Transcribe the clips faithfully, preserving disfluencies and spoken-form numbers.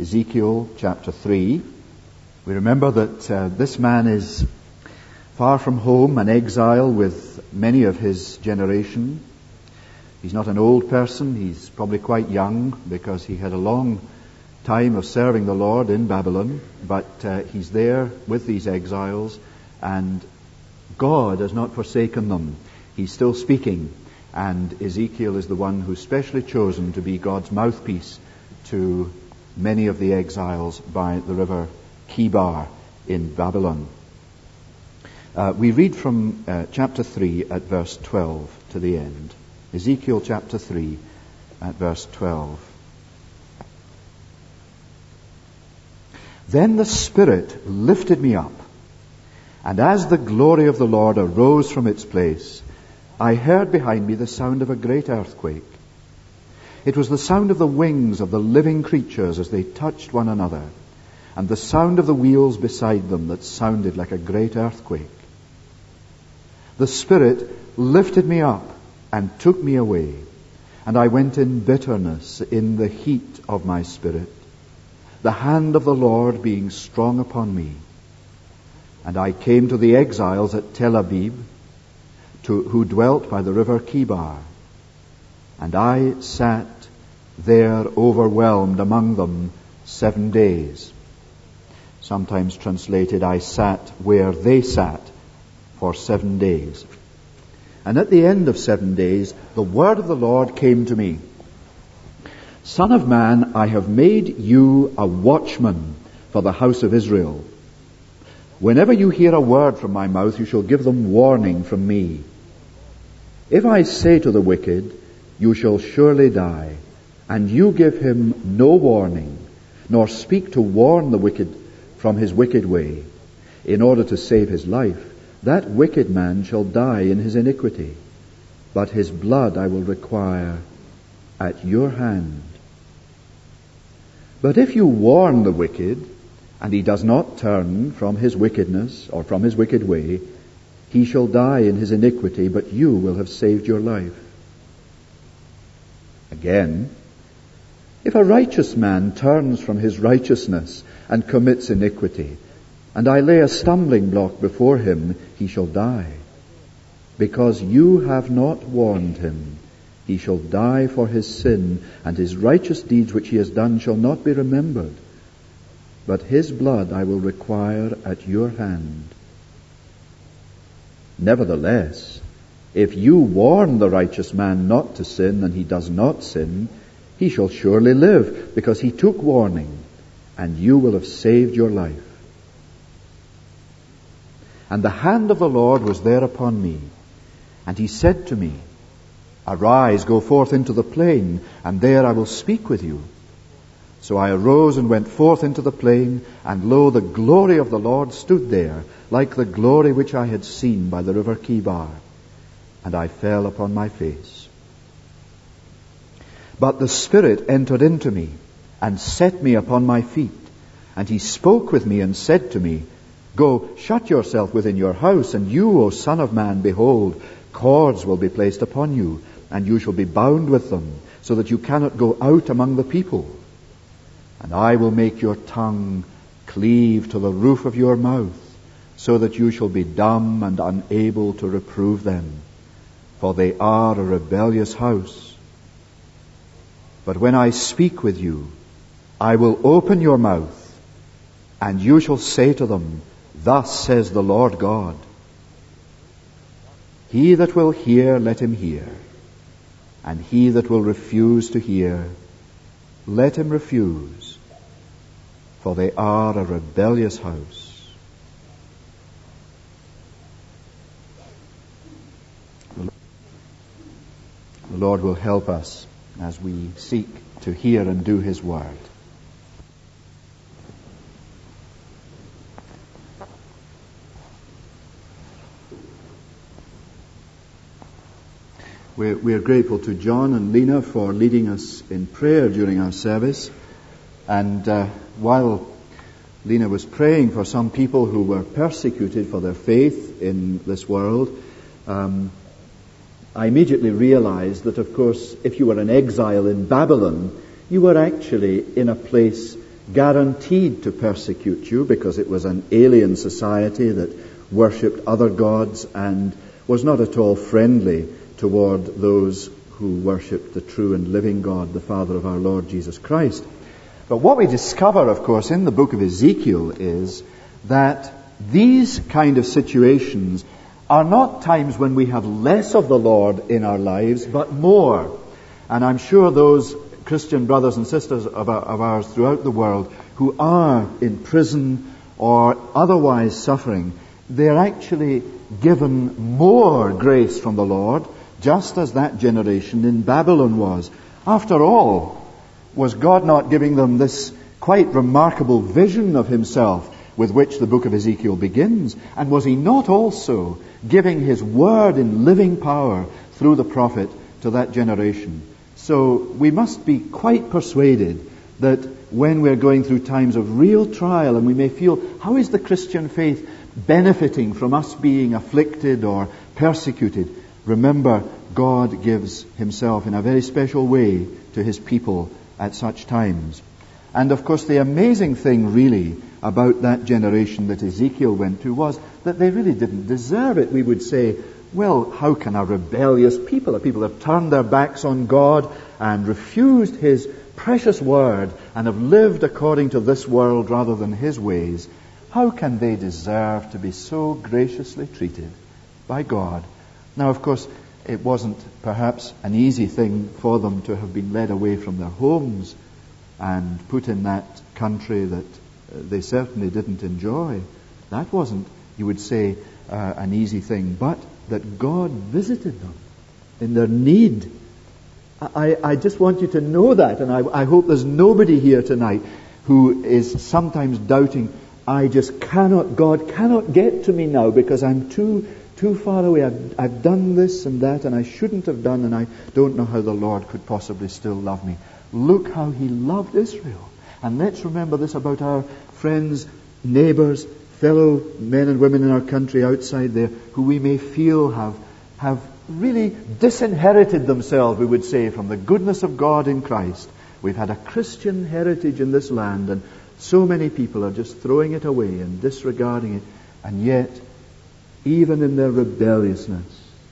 Ezekiel chapter three. We remember that uh, this man is far from home, an exile with many of his generation. He's not an old person, he's probably quite young because he had a long time of serving the Lord in Babylon, but uh, he's there with these exiles, and God has not forsaken them. He's still speaking, and Ezekiel is the one who's specially chosen to be God's mouthpiece to many of the exiles by the river Kibar in Babylon. Uh, we read from uh, chapter three at verse twelve to the end. Ezekiel chapter three at verse twelve. Then the Spirit lifted me up, and as the glory of the Lord arose from its place, I heard behind me the sound of a great earthquake. It was the sound of the wings of the living creatures as they touched one another, and the sound of the wheels beside them that sounded like a great earthquake. The Spirit lifted me up and took me away, and I went in bitterness in the heat of my spirit, the hand of the Lord being strong upon me. And I came to the exiles at Tel Abib, to, who dwelt by the river Kibar. And I sat there overwhelmed among them seven days. Sometimes translated, I sat where they sat for seven days. And at the end of seven days, the word of the Lord came to me. Son of man, I have made you a watchman for the house of Israel. Whenever you hear a word from my mouth, you shall give them warning from me. If I say to the wicked, you shall surely die, and you give him no warning, nor speak to warn the wicked from his wicked way, in order to save his life, that wicked man shall die in his iniquity, but his blood I will require at your hand. But if you warn the wicked, and he does not turn from his wickedness or from his wicked way, he shall die in his iniquity, but you will have saved your life. Again, if a righteous man turns from his righteousness and commits iniquity, and I lay a stumbling block before him, he shall die. Because you have not warned him, he shall die for his sin, and his righteous deeds which he has done shall not be remembered. But his blood I will require at your hand. Nevertheless, if you warn the righteous man not to sin, and he does not sin, he shall surely live, because he took warning, and you will have saved your life. And the hand of the Lord was there upon me, and he said to me, Arise, go forth into the plain, and there I will speak with you. So I arose and went forth into the plain, and lo, the glory of the Lord stood there, like the glory which I had seen by the river Kibar. And I fell upon my face. But the Spirit entered into me, and set me upon my feet. And he spoke with me and said to me, Go, shut yourself within your house, and you, O son of man, behold, cords will be placed upon you, and you shall be bound with them, so that you cannot go out among the people. And I will make your tongue cleave to the roof of your mouth, so that you shall be dumb and unable to reprove them. For they are a rebellious house. But when I speak with you, I will open your mouth, and you shall say to them, Thus says the Lord God. He that will hear, let him hear. And he that will refuse to hear, let him refuse. For they are a rebellious house. The Lord will help us as we seek to hear and do his word. We're, we're grateful to John and Lena for leading us in prayer during our service. And uh, while Lena was praying for some people who were persecuted for their faith in this world, um, I immediately realized that, of course, if you were an exile in Babylon, you were actually in a place guaranteed to persecute you because it was an alien society that worshipped other gods and was not at all friendly toward those who worshipped the true and living God, the Father of our Lord Jesus Christ. But what we discover, of course, in the book of Ezekiel is that these kind of situations are not times when we have less of the Lord in our lives, but more. And I'm sure those Christian brothers and sisters of, our, of ours throughout the world who are in prison or otherwise suffering, they're actually given more grace from the Lord, just as that generation in Babylon was. After all, was God not giving them this quite remarkable vision of himself with which the book of Ezekiel begins? And was he not also giving his word in living power through the prophet to that generation? So we must be quite persuaded that when we're going through times of real trial and we may feel, how is the Christian faith benefiting from us being afflicted or persecuted? Remember, God gives himself in a very special way to his people at such times. And of course the amazing thing really about that generation that Ezekiel went to was that they really didn't deserve it. We would say, well, how can a rebellious people, a people that have turned their backs on God and refused his precious word and have lived according to this world rather than his ways, how can they deserve to be so graciously treated by God? Now, of course, it wasn't perhaps an easy thing for them to have been led away from their homes and put in that country that they certainly didn't enjoy. That wasn't, you would say, uh, an easy thing, but that God visited them in their need. I, I just want you to know that, and I, I hope there's nobody here tonight who is sometimes doubting, I just cannot, God cannot get to me now because I'm too too far away. I've, I've done this and that and I shouldn't have done, and I don't know how the Lord could possibly still love me. Look how he loved Israel. And let's remember this about our friends, neighbors, fellow men and women in our country outside there who we may feel have, have really disinherited themselves, we would say, from the goodness of God in Christ. We've had a Christian heritage in this land and so many people are just throwing it away and disregarding it. And yet, even in their rebelliousness,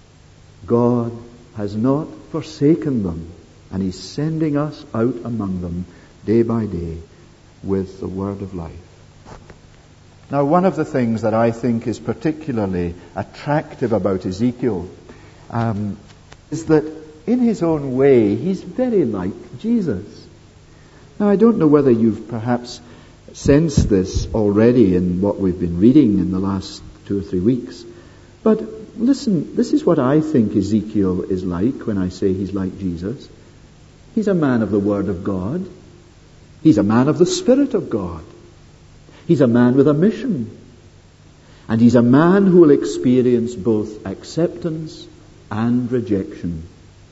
God has not forsaken them, and he's sending us out among them day by day with the word of life. Now, one of the things that I think is particularly attractive about Ezekiel um, is that in his own way, he's very like Jesus. Now, I don't know whether you've perhaps sensed this already in what we've been reading in the last two or three weeks. But listen, this is what I think Ezekiel is like when I say he's like Jesus. He's a man of the Word of God. He's a man of the Spirit of God. He's a man with a mission. And he's a man who will experience both acceptance and rejection.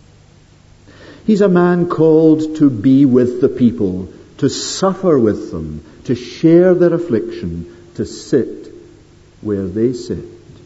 He's a man called to be with the people, to suffer with them, to share their affliction, to sit where they sit.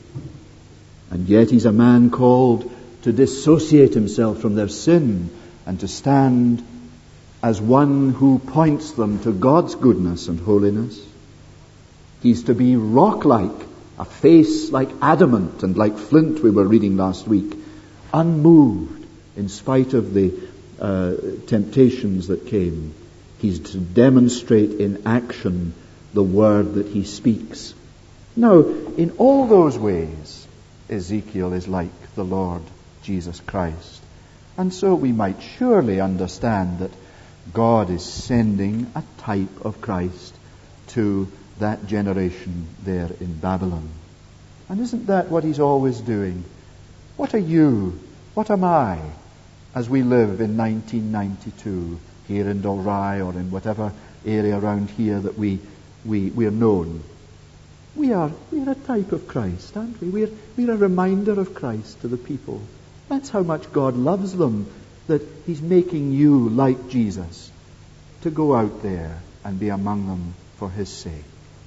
And yet he's a man called to dissociate himself from their sin and to stand as one who points them to God's goodness and holiness. He's to be rock-like, a face like adamant and like flint, we were reading last week, unmoved in spite of the uh, temptations that came. He's to demonstrate in action the word that he speaks. Now, in all those ways, Ezekiel is like the Lord Jesus Christ. And so we might surely understand that God is sending a type of Christ to that generation there in Babylon. And isn't that what he's always doing? What are you? What am I? As we live in nineteen ninety-two here in Dalry or in whatever area around here that we, we, we're known. We are, we are a type of Christ, aren't we? We're, we're a reminder of Christ to the people. That's how much God loves them, that he's making you like Jesus to go out there and be among them for his sake.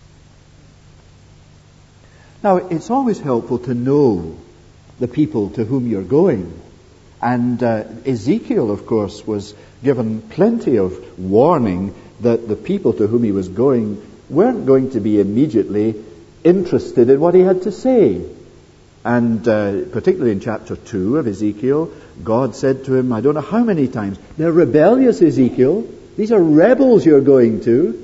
Now, it's always helpful to know the people to whom you're going. And uh, Ezekiel, of course, was given plenty of warning that the people to whom he was going weren't going to be immediately interested in what he had to say. And uh, particularly in chapter two of Ezekiel, God said to him, I don't know how many times, they're rebellious, Ezekiel. These are rebels you're going to.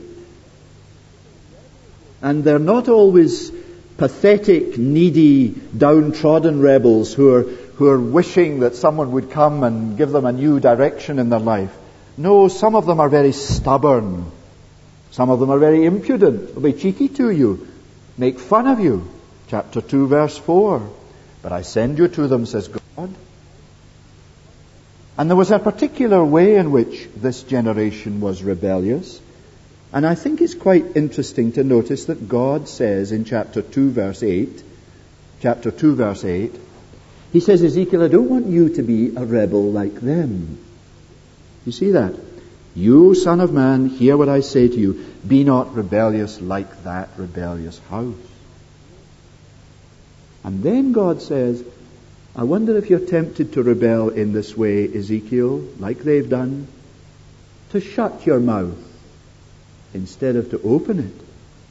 And they're not always pathetic, needy, downtrodden rebels who are who are wishing that someone would come and give them a new direction in their life. No, some of them are very stubborn. Some of them are very impudent. They'll be cheeky to you, make fun of you. Chapter two, verse four. But I send you to them, says God. And there was a particular way in which this generation was rebellious. And I think it's quite interesting to notice that God says in chapter two, verse eight, chapter two, verse eight, He says, Ezekiel, I don't want you to be a rebel like them. You see that? You, son of man, hear what I say to you. Be not rebellious like that rebellious house. And then God says, I wonder if you're tempted to rebel in this way, Ezekiel, like they've done, to shut your mouth instead of to open it.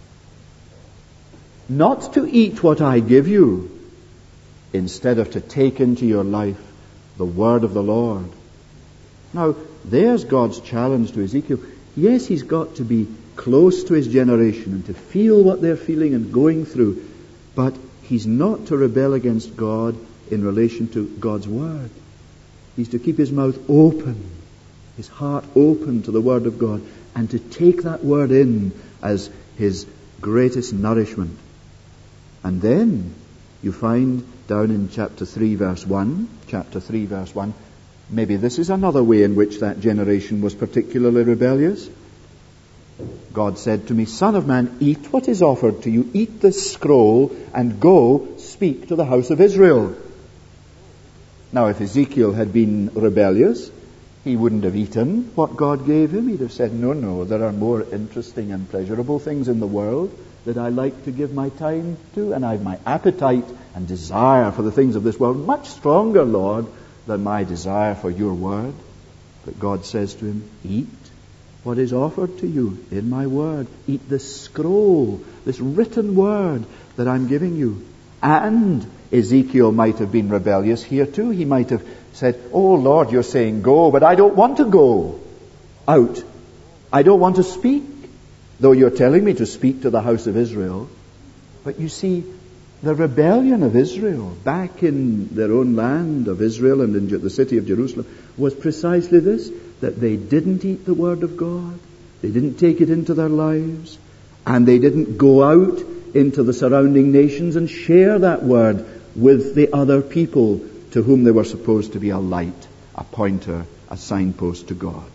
Not to eat what I give you, instead of to take into your life the word of the Lord. Now, there's God's challenge to Ezekiel. Yes, he's got to be close to his generation and to feel what they're feeling and going through, but he's not to rebel against God in relation to God's word. He's to keep his mouth open, his heart open to the word of God, and to take that word in as his greatest nourishment. And then you find down in chapter three, verse one, chapter three, verse one, maybe this is another way in which that generation was particularly rebellious. God said to me, Son of man, eat what is offered to you, eat this scroll, and go speak to the house of Israel. Now, if Ezekiel had been rebellious, he wouldn't have eaten what God gave him. He'd have said, no, no, there are more interesting and pleasurable things in the world that I like to give my time to, and I have my appetite and desire for the things of this world much stronger, Lord, than my desire for your word. But God says to him, eat what is offered to you in my word. Eat this scroll, this written word that I'm giving you. And Ezekiel might have been rebellious here too. He might have said, oh Lord, you're saying go, but I don't want to go out. I don't want to speak, though you're telling me to speak to the house of Israel. But you see, the rebellion of Israel back in their own land of Israel and in the city of Jerusalem was precisely this, that they didn't eat the word of God, they didn't take it into their lives, and they didn't go out into the surrounding nations and share that word with the other people to whom they were supposed to be a light, a pointer, a signpost to God.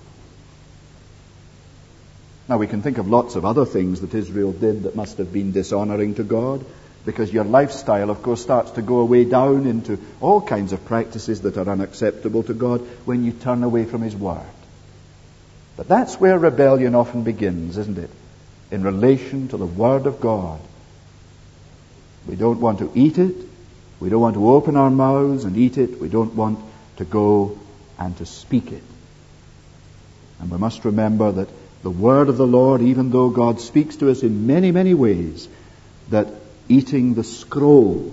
Now we can think of lots of other things that Israel did that must have been dishonoring to God, because your lifestyle, of course, starts to go away down into all kinds of practices that are unacceptable to God when you turn away from His Word. But that's where rebellion often begins, isn't it? In relation to the Word of God. We don't want to eat it. We don't want to open our mouths and eat it. We don't want to go and to speak it. And we must remember that the Word of the Lord, even though God speaks to us in many, many ways, that eating the scroll,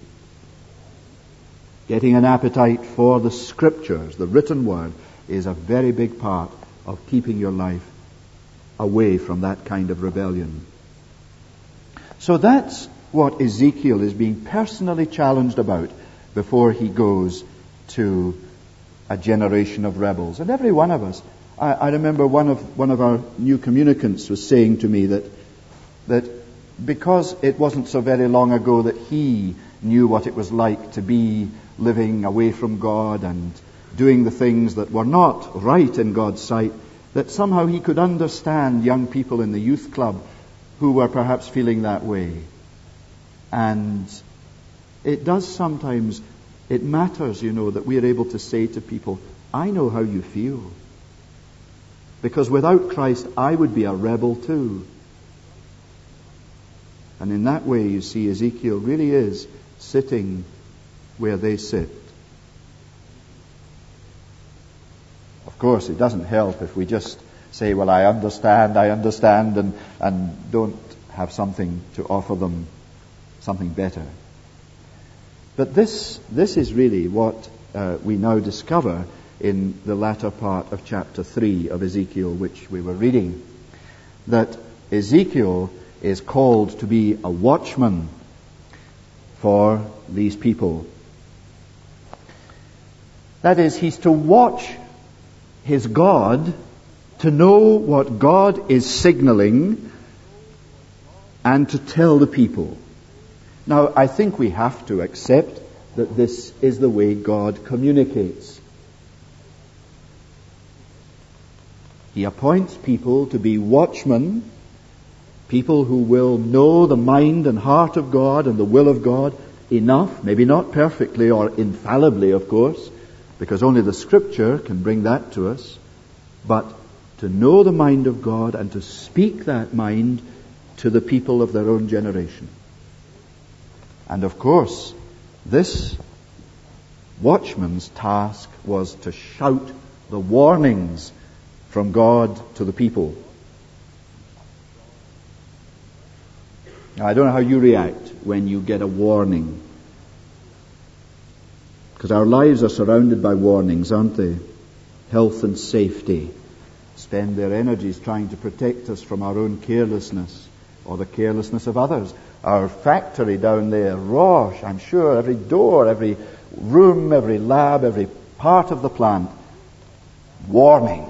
getting an appetite for the Scriptures, the written Word, is a very big part of keeping your life away from that kind of rebellion. So that's what Ezekiel is being personally challenged about before he goes to a generation of rebels. And every one of us, I, I remember one of one of our new communicants was saying to me that that because it wasn't so very long ago that he knew what it was like to be living away from God and doing the things that were not right in God's sight, that somehow he could understand young people in the youth club who were perhaps feeling that way. And it does sometimes, it matters, you know, that we are able to say to people, I know how you feel. Because without Christ, I would be a rebel too. And in that way, you see, Ezekiel really is sitting where they sit. Of course, it doesn't help if we just say, well, I understand, I understand, and, and don't have something to offer them, something better. But this, this is really what uh, we now discover in the latter part of chapter three of Ezekiel, which we were reading, that Ezekiel is called to be a watchman for these people. That is, he's to watch his God, to know what God is signaling, and to tell the people. Now, I think we have to accept that this is the way God communicates. He appoints people to be watchmen, people who will know the mind and heart of God and the will of God enough, maybe not perfectly or infallibly, of course, because only the Scripture can bring that to us, but to know the mind of God and to speak that mind to the people of their own generation. And of course, this watchman's task was to shout the warnings from God to the people. Now, I don't know how you react when you get a warning, because our lives are surrounded by warnings, aren't they? Health and safety spend their energies trying to protect us from our own carelessness or the carelessness of others. Our factory down there, Roche, I'm sure, every door, every room, every lab, every part of the plant, warnings.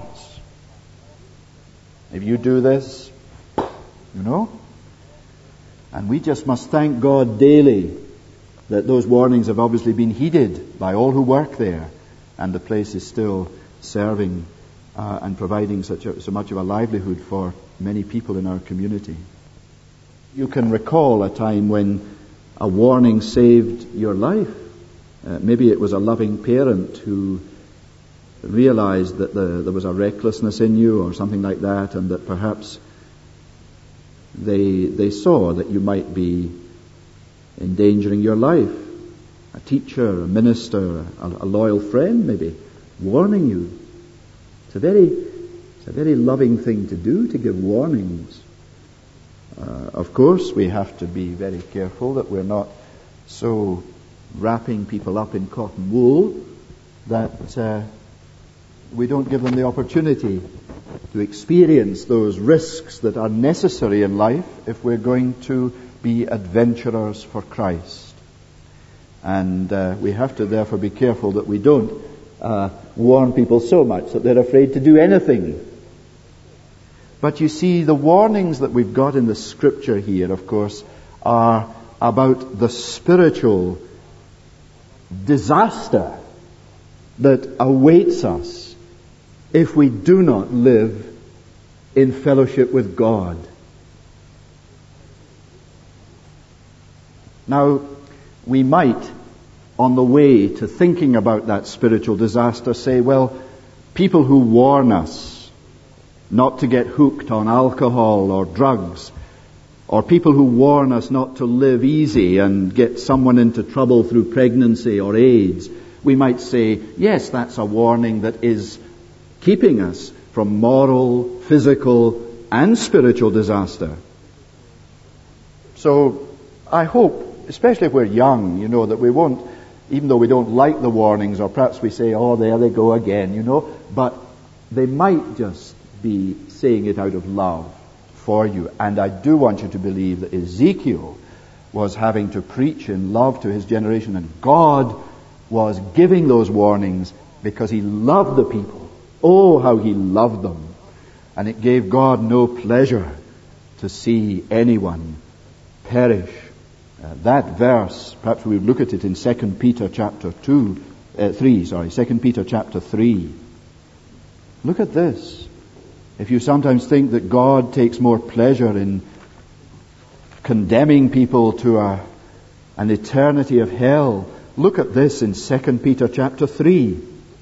If you do this, you know, and we just must thank God daily that those warnings have obviously been heeded by all who work there, and the place is still serving uh, and providing such a, so much of a livelihood for many people in our community. You can recall a time when a warning saved your life. Uh, maybe it was a loving parent who realized that the, there was a recklessness in you or something like that, and that perhaps they they saw that you might be endangering your life. A teacher, a minister, a, a loyal friend maybe warning you. It's a very it's a very loving thing to do, to give warnings. Uh, of course, we have to be very careful that we're not so wrapping people up in cotton wool that uh, we don't give them the opportunity to experience those risks that are necessary in life if we're going to be adventurers for Christ. And uh, we have to therefore be careful that we don't uh, warn people so much that they're afraid to do anything. But you see, the warnings that we've got in the Scripture here, of course, are about the spiritual disaster that awaits us if we do not live in fellowship with God. Now, we might, on the way to thinking about that spiritual disaster, say, well, people who warn us not to get hooked on alcohol or drugs, or people who warn us not to live easy and get someone into trouble through pregnancy or AIDS, we might say, yes, that's a warning that is keeping us from moral, physical, and spiritual disaster. So I hope, especially if we're young, you know, that we won't, even though we don't like the warnings, or perhaps we say, oh, there they go again, you know, but they might just be saying it out of love for you. And I do want you to believe that Ezekiel was having to preach in love to his generation, and God was giving those warnings because he loved the people. Oh, how he loved them. And it gave God no pleasure to see anyone perish. Uh, that verse, perhaps we would look at it in Second Peter chapter two, uh, three, sorry, Second Peter chapter three. Look at this. If you sometimes think that God takes more pleasure in condemning people to a, an eternity of hell, look at this in Second Peter chapter three.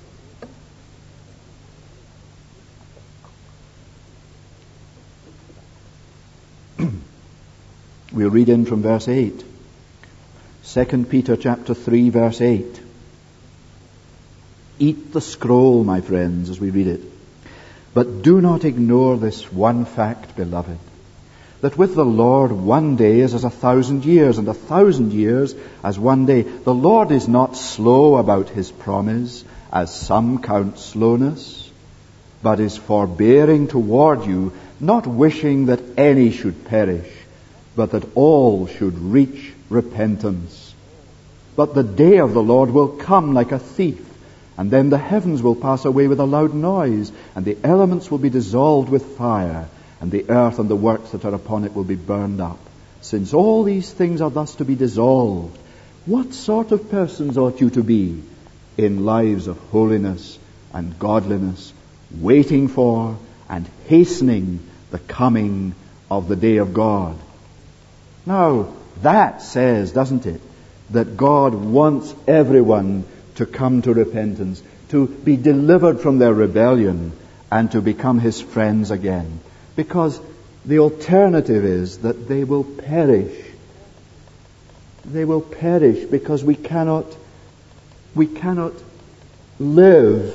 We'll read in from verse eight. Second Peter chapter three, verse eight. Eat the scroll, my friends, as we read it. But do not ignore this one fact, beloved, that with the Lord one day is as a thousand years, and a thousand years as one day. The Lord is not slow about his promise, as some count slowness, but is forbearing toward you, not wishing that any should perish, but that all should reach repentance. But the day of the Lord will come like a thief, and then the heavens will pass away with a loud noise, and the elements will be dissolved with fire, and the earth and the works that are upon it will be burned up. Since all these things are thus to be dissolved, what sort of persons ought you to be in lives of holiness and godliness, waiting for and hastening the coming of the day of God? Now, that says, doesn't it, that God wants everyone to come to repentance, to be delivered from their rebellion, and to become his friends again. Because the alternative is that they will perish. They will perish because we cannot, we cannot live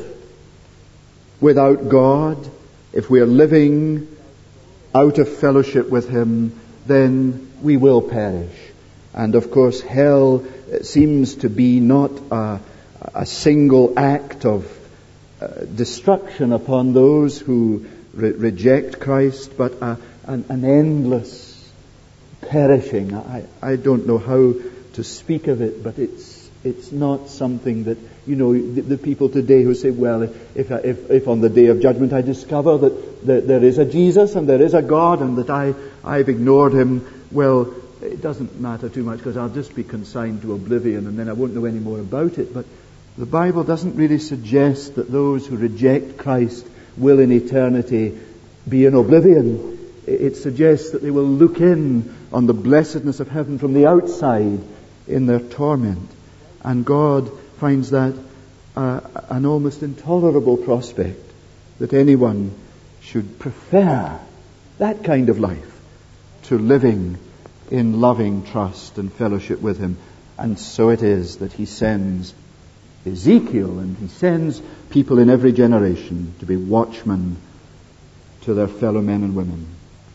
without God. If we are living out of fellowship with him, then we will perish. And of course, hell seems to be not a, a single act of uh, destruction upon those who re- reject Christ, but a, an, an endless perishing. I, I don't know how to speak of it, but it's it's not something that, you know, the, the people today who say, well, if, if if on the day of judgment I discover that, that there is a Jesus and there is a God and that I, I've ignored him, well, it doesn't matter too much because I'll just be consigned to oblivion and then I won't know any more about it. But the Bible doesn't really suggest that those who reject Christ will in eternity be in oblivion. It suggests that they will look in on the blessedness of heaven from the outside in their torment. And God finds that uh, an almost intolerable prospect, that anyone should prefer that kind of life to living in loving trust and fellowship with him. And so it is that he sends Ezekiel and he sends people in every generation to be watchmen to their fellow men and women.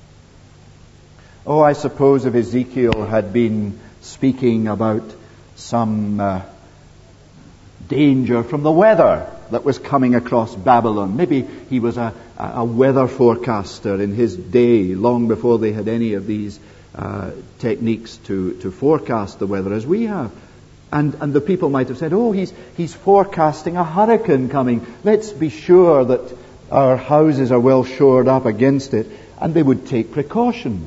Oh, I suppose if Ezekiel had been speaking about some uh, danger from the weather that was coming across Babylon. Maybe he was a, a weather forecaster in his day, long before they had any of these uh, techniques to, to forecast the weather as we have. And, and the people might have said, oh, he's, he's forecasting a hurricane coming. Let's be sure that our houses are well shored up against it. And they would take precautions.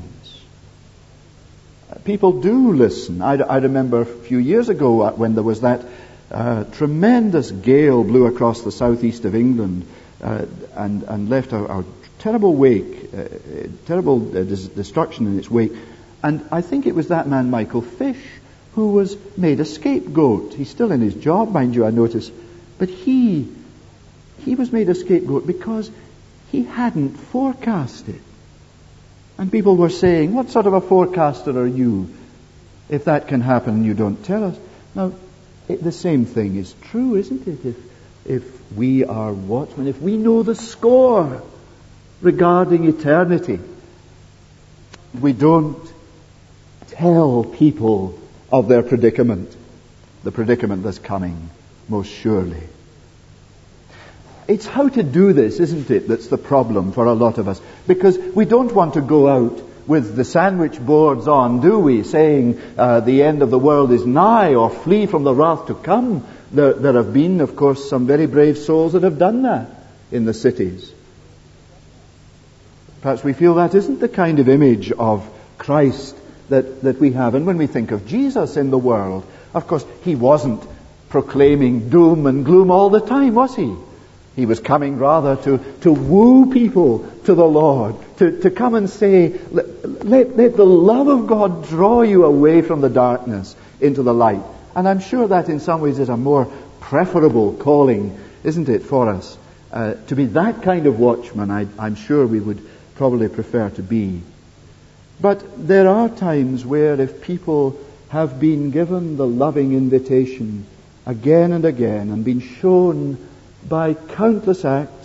People do listen. I, I remember a few years ago when there was that uh, tremendous gale blew across the southeast of England uh, and, and left a, a terrible wake, uh, terrible uh, dis- destruction in its wake. And I think it was that man, Michael Fish, who was made a scapegoat. He's still in his job, mind you, I notice. But he, he was made a scapegoat because he hadn't forecast it. And people were saying, what sort of a forecaster are you? If that can happen and you don't tell us. Now, it, the same thing is true, isn't it? If, if we are watchmen, if we know the score regarding eternity, we don't tell people of their predicament, the predicament that's coming, most surely. It's how to do this, isn't it, that's the problem for a lot of us. Because we don't want to go out with the sandwich boards on, do we, saying uh, the end of the world is nigh, or flee from the wrath to come. There, there have been, of course, some very brave souls that have done that in the cities. Perhaps we feel that isn't the kind of image of Christ that, that we have. And when we think of Jesus in the world, of course, he wasn't proclaiming doom and gloom all the time, was he? He was coming rather to, to woo people to the Lord, to, to come and say, let, let, let the love of God draw you away from the darkness into the light. And I'm sure that in some ways is a more preferable calling, isn't it, for us? Uh, to be that kind of watchman, I, I'm sure we would probably prefer to be. But there are times where if people have been given the loving invitation again and again and been shown by countless acts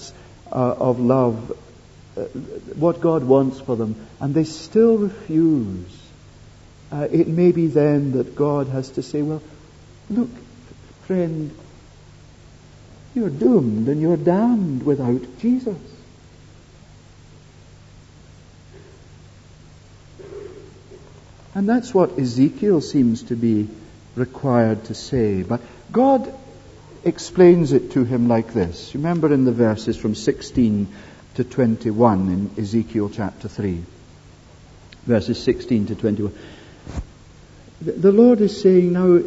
uh, of love, uh, what God wants for them, and they still refuse, uh, it may be then that God has to say, well, look, friend, you're doomed and you're damned without Jesus. And that's what Ezekiel seems to be required to say. But God explains it to him like this. Remember in the verses from sixteen to twenty-one in Ezekiel chapter three. Verses sixteen to twenty-one. The Lord is saying, now,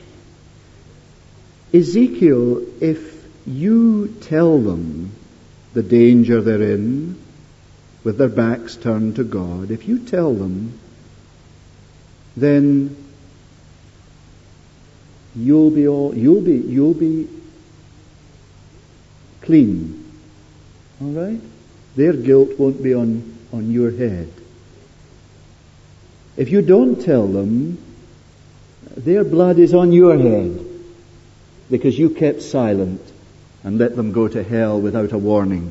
Ezekiel, if you tell them the danger they're in, with their backs turned to God, if you tell them, then you'll be all you'll be you'll be clean. All right? Their guilt won't be on, on your head. If you don't tell them, their blood is on your head, because you kept silent and let them go to hell without a warning.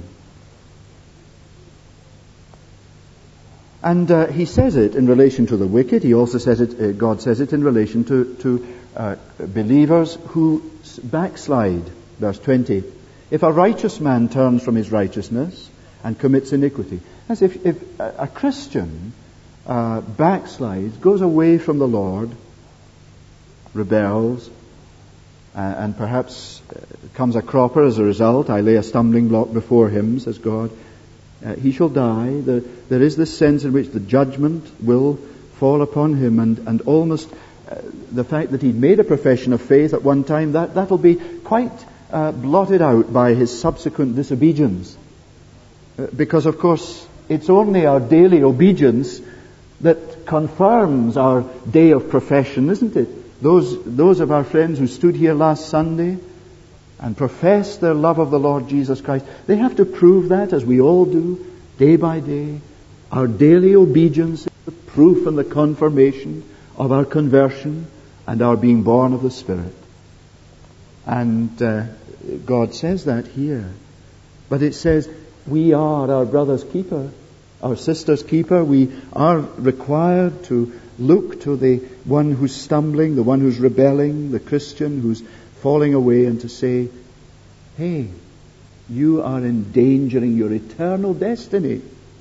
And uh, he says it in relation to the wicked. He also says it, uh, God says it in relation to, to uh, believers who backslide. Verse twenty. If a righteous man turns from his righteousness and commits iniquity. As if, if a, a Christian uh, backslides, goes away from the Lord, rebels, uh, and perhaps uh, comes a cropper as a result. I lay a stumbling block before him, says God. Uh, he shall die. The, there is this sense in which the judgment will fall upon him, and, and almost uh, the fact that he'd made a profession of faith at one time, that, that'll be quite uh, blotted out by his subsequent disobedience. Uh, because, of course, it's only our daily obedience that confirms our day of profession, isn't it? Those, those of our friends who stood here last Sunday and profess their love of the Lord Jesus Christ, they have to prove that, as we all do, day by day. Our daily obedience is the proof and the confirmation of our conversion and our being born of the Spirit. And uh, God says that here. But it says, we are our brother's keeper, our sister's keeper. We are required to look to the one who's stumbling, the one who's rebelling, the Christian who's falling away, and to say, hey, you are endangering your eternal destiny.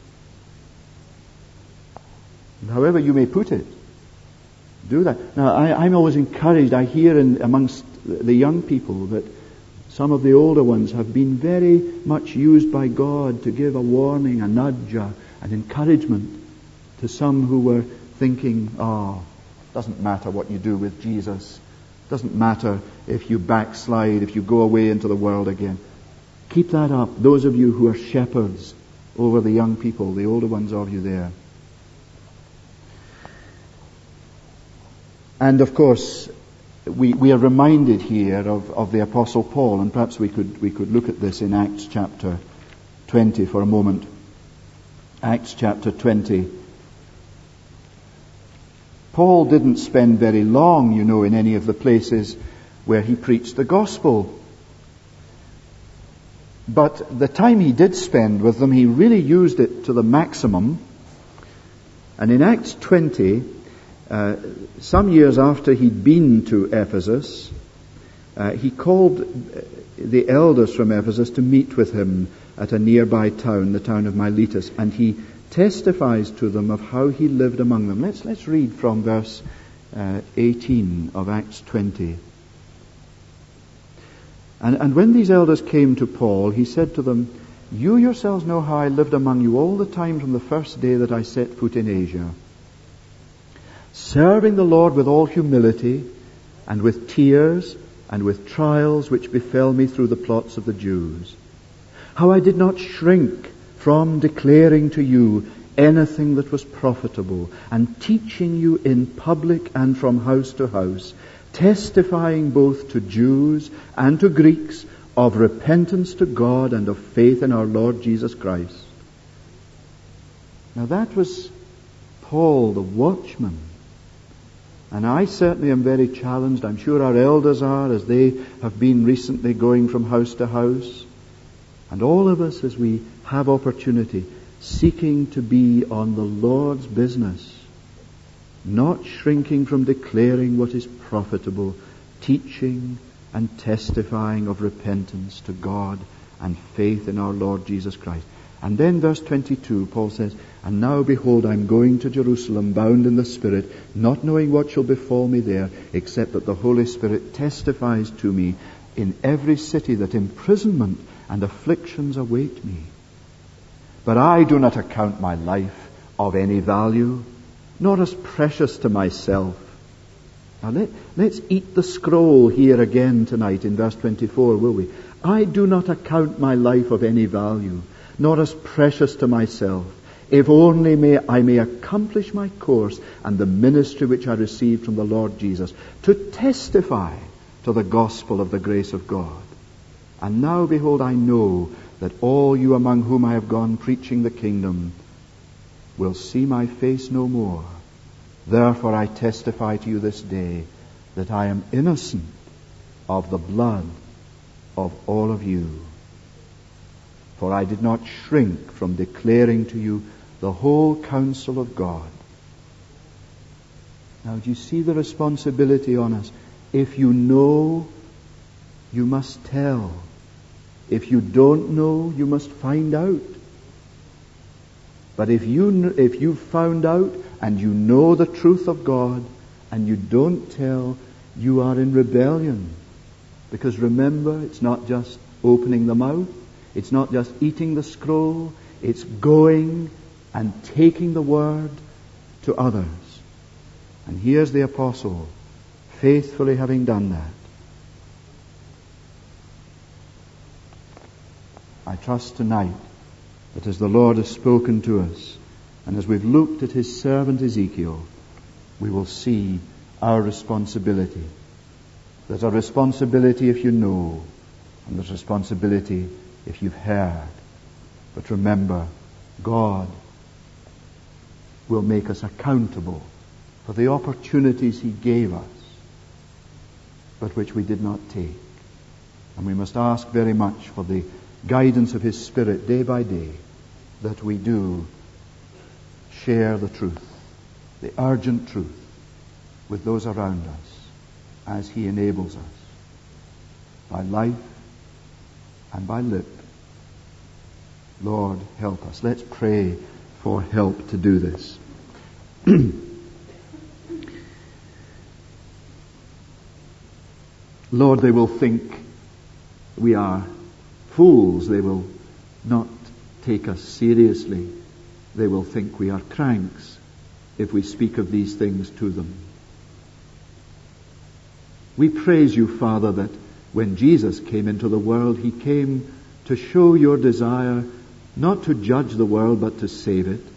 And however you may put it, do that. Now, I, I'm always encouraged. I hear in, amongst the young people that some of the older ones have been very much used by God to give a warning, a nudge, a, an encouragement to some who were thinking, oh, doesn't matter what you do with Jesus. Doesn't matter if you backslide, if you go away into the world again. Keep that up. Those of you who are shepherds over the young people, the older ones of you there. And of course, we, we are reminded here of, of the Apostle Paul, and perhaps we could we could look at this in Acts chapter twenty for a moment. Acts chapter twenty. Paul didn't spend very long, you know, in any of the places where he preached the gospel. But the time he did spend with them, he really used it to the maximum. And in Acts twenty, uh, some years after he'd been to Ephesus, uh, he called the elders from Ephesus to meet with him at a nearby town, the town of Miletus, and he testifies to them of how he lived among them. Let's let's read from verse uh, eighteen of Acts twenty. And, and when these elders came to Paul, he said to them, "You yourselves know how I lived among you all the time from the first day that I set foot in Asia, serving the Lord with all humility and with tears and with trials which befell me through the plots of the Jews. How I did not shrink from declaring to you anything that was profitable, and teaching you in public and from house to house, testifying both to Jews and to Greeks of repentance to God and of faith in our Lord Jesus Christ." Now that was Paul, the watchman. And I certainly am very challenged. I'm sure our elders are, as they have been recently going from house to house. And all of us, as we have opportunity, seeking to be on the Lord's business, not shrinking from declaring what is profitable, teaching and testifying of repentance to God and faith in our Lord Jesus Christ. And then verse twenty-two, Paul says, "And now behold, I am going to Jerusalem, bound in the Spirit, not knowing what shall befall me there, except that the Holy Spirit testifies to me in every city that imprisonment and afflictions await me. But I do not account my life of any value, nor as precious to myself." Now let, let's eat the scroll here again tonight in verse twenty-four, will we? "I do not account my life of any value, nor as precious to myself, if only may I may accomplish my course and the ministry which I received from the Lord Jesus, to testify to the gospel of the grace of God. And now, behold, I know that all you among whom I have gone preaching the kingdom will see my face no more. Therefore I testify to you this day that I am innocent of the blood of all of you. For I did not shrink from declaring to you the whole counsel of God." Now, do you see the responsibility on us? If you know, you must tell. If you don't know, you must find out. But if you if you've found out and you know the truth of God and you don't tell, you are in rebellion. Because remember, it's not just opening the mouth, it's not just eating the scroll, it's going and taking the word to others. And here's the apostle, faithfully having done that. I trust tonight that as the Lord has spoken to us, and as we've looked at his servant Ezekiel, we will see our responsibility. There's a responsibility if you know, and there's responsibility if you've heard. But remember, God will make us accountable for the opportunities he gave us, but which we did not take. And we must ask very much for the guidance of his Spirit day by day, that we do share the truth, the urgent truth, with those around us as he enables us by life and by lip. Lord, help us. Let's pray for help to do this. Lord, they will think we are fools. They will not take us seriously. They will think we are cranks if we speak of these things to them. We praise you, Father, that when Jesus came into the world, he came to show your desire not to judge the world, but to save it.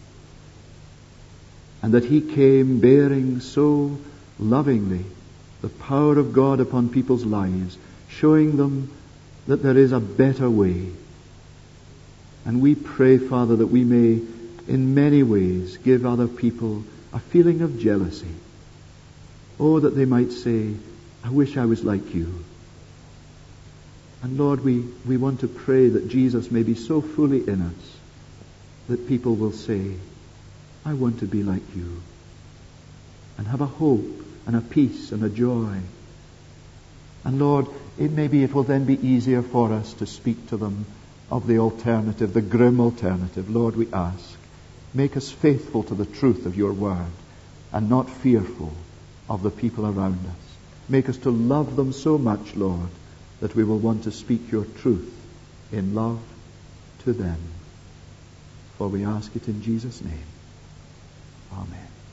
And that he came bearing so lovingly the power of God upon people's lives, showing them that there is a better way. And we pray, Father, that we may in many ways give other people a feeling of jealousy. Oh, that they might say, I wish I was like you. And Lord, we, we want to pray that Jesus may be so fully in us that people will say, I want to be like you. And have a hope and a peace and a joy. And Lord, it may be it will then be easier for us to speak to them of the alternative, the grim alternative. Lord, we ask, make us faithful to the truth of your word and not fearful of the people around us. Make us to love them so much, Lord, that we will want to speak your truth in love to them. For we ask it in Jesus' name. Amen.